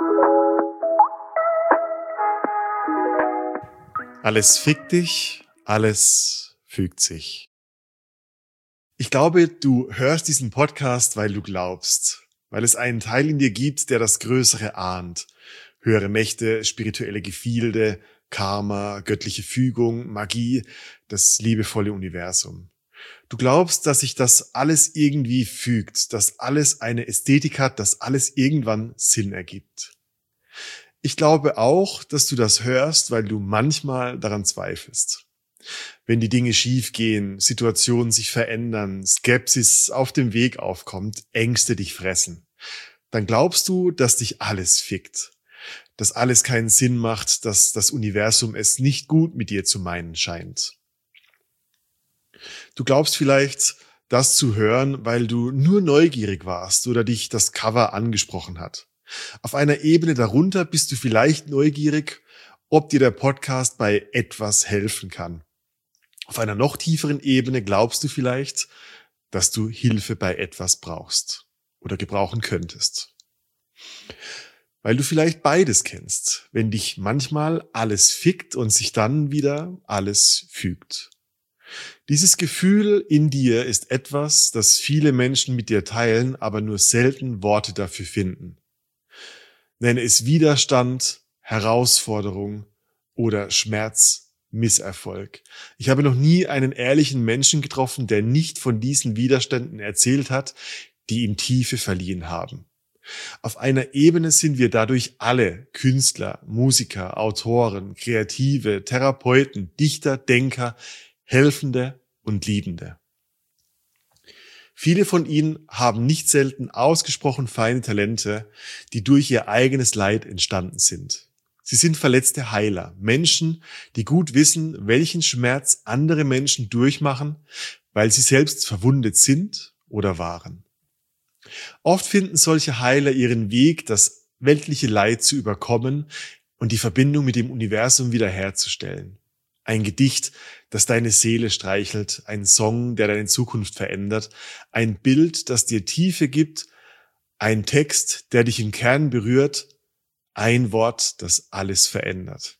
Alles fickt dich, alles fügt sich. Ich glaube, du hörst diesen Podcast, weil du glaubst, weil es einen Teil in dir gibt, der das Größere ahnt. Höhere Mächte, spirituelle Gefilde, Karma, göttliche Fügung, Magie, das liebevolle Universum. Du glaubst, dass sich das alles irgendwie fügt, dass alles eine Ästhetik hat, dass alles irgendwann Sinn ergibt. Ich glaube auch, dass du das hörst, weil du manchmal daran zweifelst. Wenn die Dinge schiefgehen, Situationen sich verändern, Skepsis auf dem Weg aufkommt, Ängste dich fressen, dann glaubst du, dass dich alles fickt, dass alles keinen Sinn macht, dass das Universum es nicht gut mit dir zu meinen scheint. Du glaubst vielleicht, das zu hören, weil du nur neugierig warst oder dich das Cover angesprochen hat. Auf einer Ebene darunter bist du vielleicht neugierig, ob dir der Podcast bei etwas helfen kann. Auf einer noch tieferen Ebene glaubst du vielleicht, dass du Hilfe bei etwas brauchst oder gebrauchen könntest. Weil du vielleicht beides kennst, wenn dich manchmal alles fickt und sich dann wieder alles fügt. Dieses Gefühl in dir ist etwas, das viele Menschen mit dir teilen, aber nur selten Worte dafür finden. Nenne es Widerstand, Herausforderung oder Schmerz, Misserfolg. Ich habe noch nie einen ehrlichen Menschen getroffen, der nicht von diesen Widerständen erzählt hat, die ihm Tiefe verliehen haben. Auf einer Ebene sind wir dadurch alle Künstler, Musiker, Autoren, Kreative, Therapeuten, Dichter, Denker, Helfende und Liebende. Viele von ihnen haben nicht selten ausgesprochen feine Talente, die durch ihr eigenes Leid entstanden sind. Sie sind verletzte Heiler, Menschen, die gut wissen, welchen Schmerz andere Menschen durchmachen, weil sie selbst verwundet sind oder waren. Oft finden solche Heiler ihren Weg, das weltliche Leid zu überkommen und die Verbindung mit dem Universum wiederherzustellen. Ein Gedicht, das deine Seele streichelt, ein Song, der deine Zukunft verändert, ein Bild, das dir Tiefe gibt, ein Text, der dich im Kern berührt, ein Wort, das alles verändert.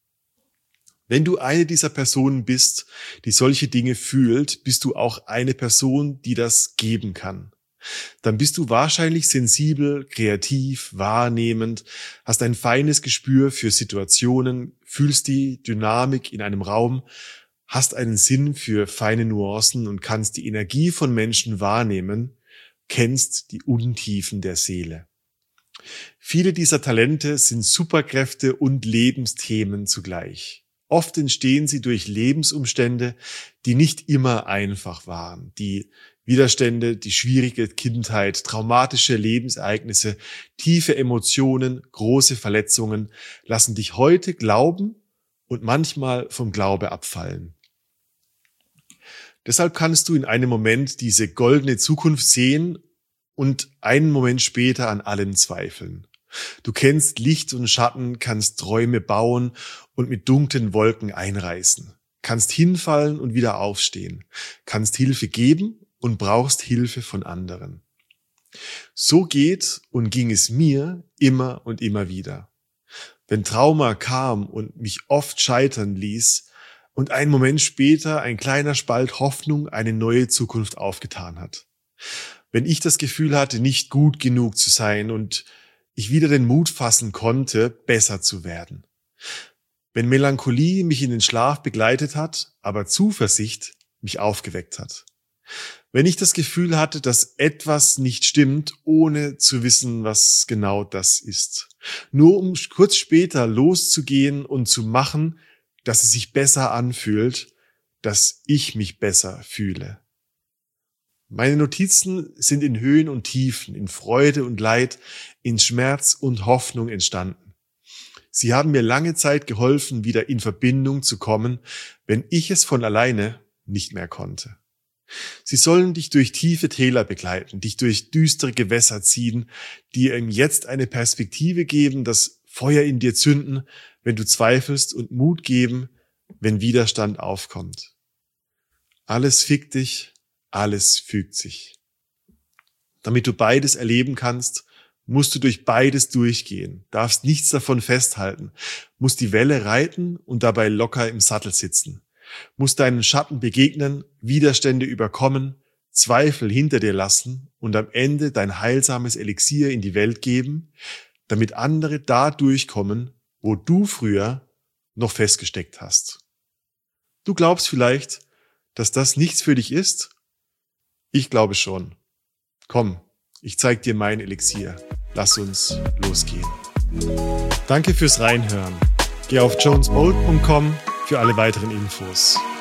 Wenn du eine dieser Personen bist, die solche Dinge fühlt, bist du auch eine Person, die das geben kann. Dann bist du wahrscheinlich sensibel, kreativ, wahrnehmend, hast ein feines Gespür für Situationen, fühlst die Dynamik in einem Raum, hast einen Sinn für feine Nuancen und kannst die Energie von Menschen wahrnehmen, kennst die Untiefen der Seele. Viele dieser Talente sind Superkräfte und Lebensthemen zugleich. Oft entstehen sie durch Lebensumstände, die nicht immer einfach waren, die Widerstände, die schwierige Kindheit, traumatische Lebensereignisse, tiefe Emotionen, große Verletzungen lassen dich heute glauben und manchmal vom Glaube abfallen. Deshalb kannst du in einem Moment diese goldene Zukunft sehen und einen Moment später an allem zweifeln. Du kennst Licht und Schatten, kannst Träume bauen und mit dunklen Wolken einreißen, kannst hinfallen und wieder aufstehen, kannst Hilfe geben und brauchst Hilfe von anderen. So geht und ging es mir immer und immer wieder. Wenn Trauma kam und mich oft scheitern ließ und einen Moment später ein kleiner Spalt Hoffnung eine neue Zukunft aufgetan hat. Wenn ich das Gefühl hatte, nicht gut genug zu sein und ich wieder den Mut fassen konnte, besser zu werden. Wenn Melancholie mich in den Schlaf begleitet hat, aber Zuversicht mich aufgeweckt hat. Wenn ich das Gefühl hatte, dass etwas nicht stimmt, ohne zu wissen, was genau das ist. Nur um kurz später loszugehen und zu machen, dass es sich besser anfühlt, dass ich mich besser fühle. Meine Notizen sind in Höhen und Tiefen, in Freude und Leid, in Schmerz und Hoffnung entstanden. Sie haben mir lange Zeit geholfen, wieder in Verbindung zu kommen, wenn ich es von alleine nicht mehr konnte. Sie sollen dich durch tiefe Täler begleiten, dich durch düstere Gewässer ziehen, dir im Jetzt eine Perspektive geben, das Feuer in dir zünden, wenn du zweifelst und Mut geben, wenn Widerstand aufkommt. Alles fickt dich, alles fügt sich. Damit du beides erleben kannst, musst du durch beides durchgehen, darfst nichts davon festhalten, musst die Welle reiten und dabei locker im Sattel sitzen, musst deinen Schatten begegnen, Widerstände überkommen, Zweifel hinter dir lassen und am Ende dein heilsames Elixier in die Welt geben, damit andere da durchkommen, wo du früher noch festgesteckt hast. Du glaubst vielleicht, dass das nichts für dich ist? Ich glaube schon. Komm, ich zeig dir mein Elixier. Lass uns losgehen. Danke fürs Reinhören. Geh auf jonesbold.com für alle weiteren Infos.